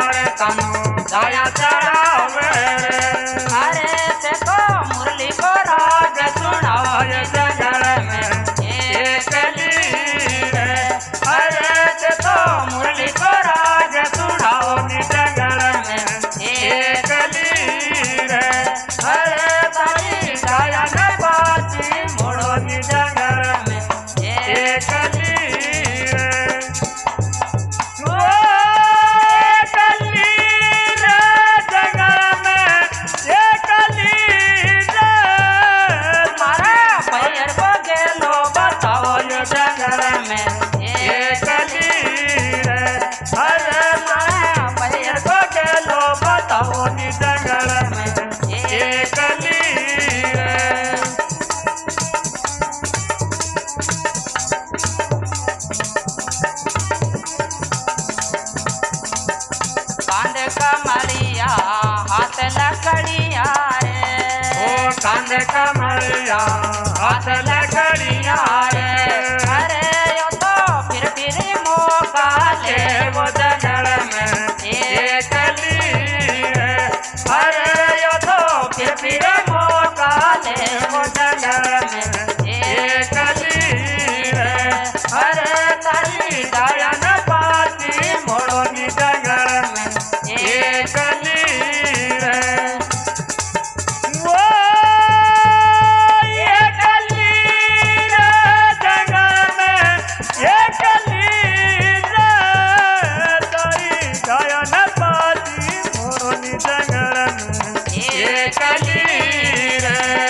रे कानो गाया चढ़ावे रे। अरे देखो मुरली को राग सुनाओ ये जंगल में एक लीर। अरे देखो मुरली को राग सुनाओ नी जंगल में एक लीर। अरे तारी गाया न बाजी मोड़ो नी जंगल में एक लीर। ओ एक लीर जंगल में एक लीर। मारा पैर को गेलो बताओ ये जंगल में एक लीर। अरे मारा पैर को गेलो बताओ नी जंगल में एक लीर। कांद कमलिया हाथ लकड़िया रे। ओ कांद कमलिया हाथ लकड़िया रे। अरे यो तो फिर मौका ले वो जंगल में एक लीर। अरे यो तो फिर मौका ले वो जंगल में एक लीर। अरे तारी गाया न पाती मोड़ो नी जंगल में एक लीर। वो एक लीर जंगल में एक लीर। तारी गाया न पाती मोरनी जंगल में एक लीर।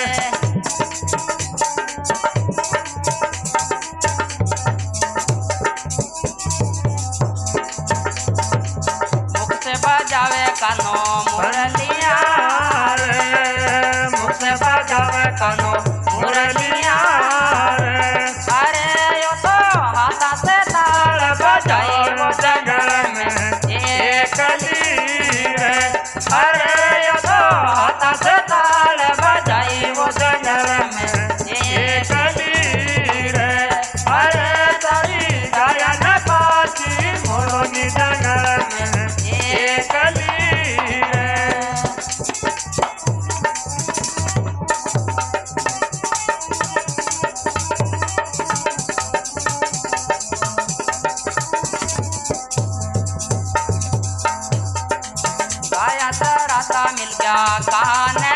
मुख से बजावे कानो मुरलिया रे मुख से बजावे कानो मुरलिया रे। अरे यो तो हाथा से ताल बजाई वो जंगल में एक लीर। अरे यो तो हाथा से ताल बजाई वो जंगल में एक लीर। अरे तारी गाया न पाती मोरनी जंगल में एक लीर। गाया तो राता मिल गया कहाने